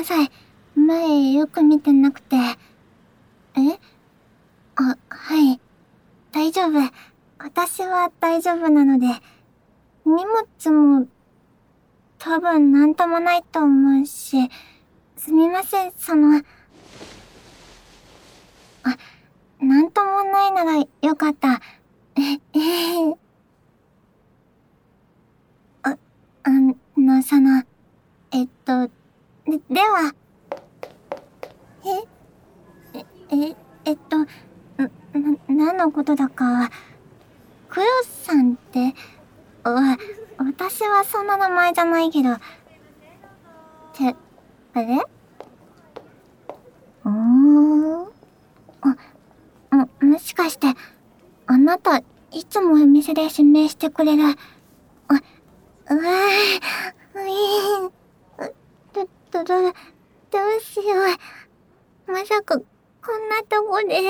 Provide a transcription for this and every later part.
さい。前よく見てなくて。はい。大丈夫。私は大丈夫なので。荷物も多分なんともないと思うし。すみません、なんともないならよかった。では、何のことだか、クヨさんって、私はそんな名前じゃないけど、あれもしかして、あなた、いつもお店で指名してくれる、どうしよう。まさか、こんなとこで。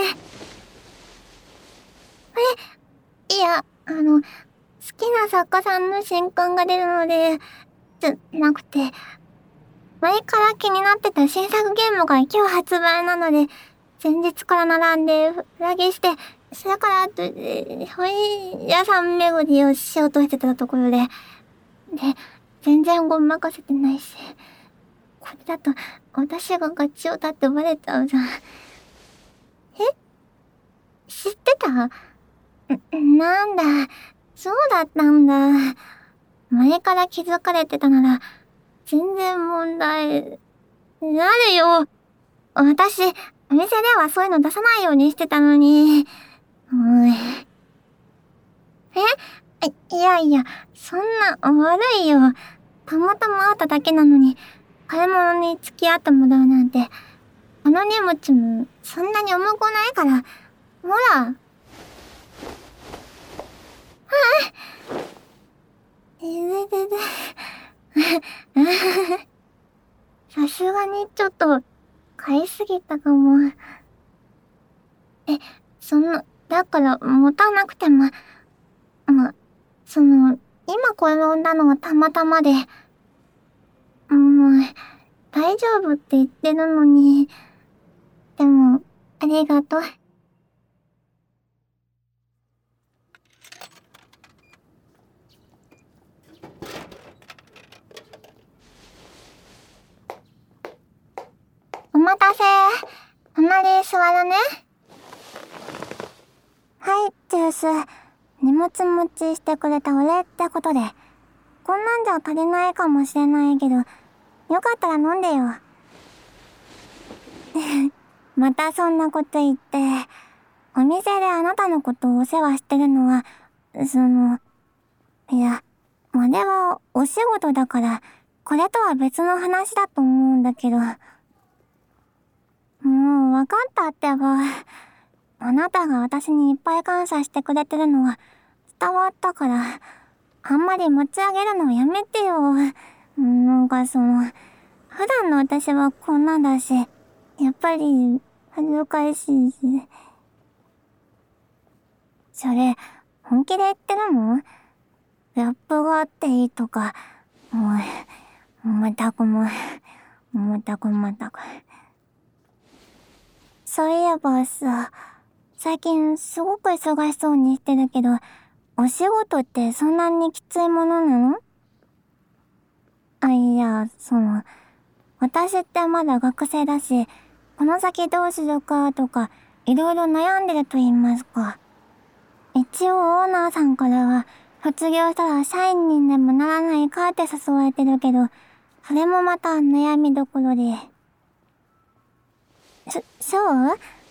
いや、好きな作家さんの新刊が出るので、じゃなくて、前から気になってた新作ゲームが今日発売なので、前日から並んで、フラゲして、それから本屋さん巡りをしようとしてたところで、全然ごまかせてないし、これだと、私がガチオタってバレちゃうじゃん。知ってた？なんだ、そうだったんだ。前から気づかれてたなら、全然問題、なるよ。私、お店ではそういうの出さないようにしてたのに。いやいや、そんな悪いよ。たまたま会っただけなのに、買い物に付き合ってもらうなんて、あの荷物もそんなに重くないから、ほら。さすがにちょっと、買いすぎたかも。だから持たなくても、今転んだのはたまたまで、大丈夫って言ってるのに、でも、ありがとう。お待たせ。隣座るね。はい、ジュース。荷物持ちしてくれたお礼ってことで。こんなんじゃ足りないかもしれないけど、よかったら飲んでよ。またそんなこと言って、お店であなたのことをお世話してるのは、いや、あれはお仕事だから、これとは別の話だと思うんだけど。もう分かったってば。あなたが私にいっぱい感謝してくれてるのは伝わったから、あんまり持ち上げるのやめてよ。普段の私はこんなんだし、やっぱり恥ずかしいし。それ、本気で言ってるの？ラップがあっていいとか、まったく。そういえばさ、最近すごく忙しそうにしてるけど、お仕事ってそんなにきついものなの？いや、私ってまだ学生だし、この先どうするかとか、いろいろ悩んでると言いますか。一応オーナーさんからは、卒業したら社員にでもならないかって誘われてるけど、それもまた悩みどころで。そう？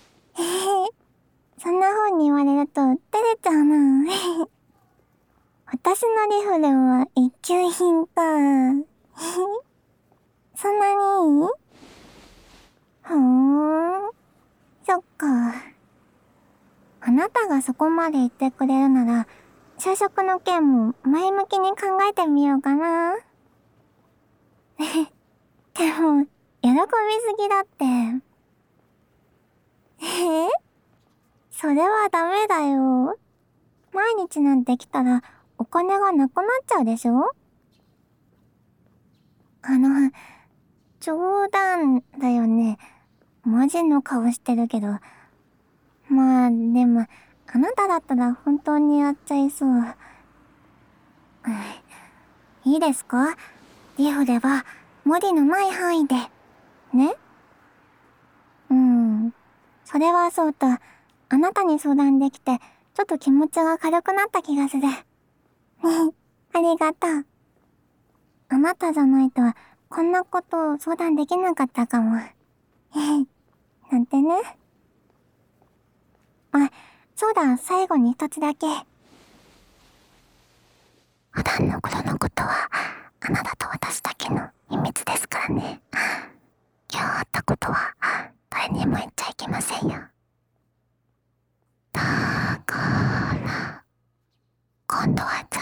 そんな風に言われると照れちゃうな。私のリフレは一級品か。そんなにいい？そっか。あなたがそこまで言ってくれるなら、就職の件も前向きに考えてみようかな。でも、喜びすぎだって。それはダメだよ。毎日なんて来たらお金がなくなっちゃうでしょ？ 冗談だよね。マジの顔してるけど。まあ、でも、あなただったら本当にやっちゃいそう。いいですか？リフでは無理のない範囲で。ね？それはそうと、あなたに相談できて、ちょっと気持ちが軽くなった気がする。ありがとう。あなたじゃないと、こんなことを相談できなかったかも。なんてね。あ、そうだ、最後に一つだけ。普段の頃のことは、あなたと私だけの秘密ですからね。今日あったことは、誰にも言っちゃいけませんよ。だから、今度は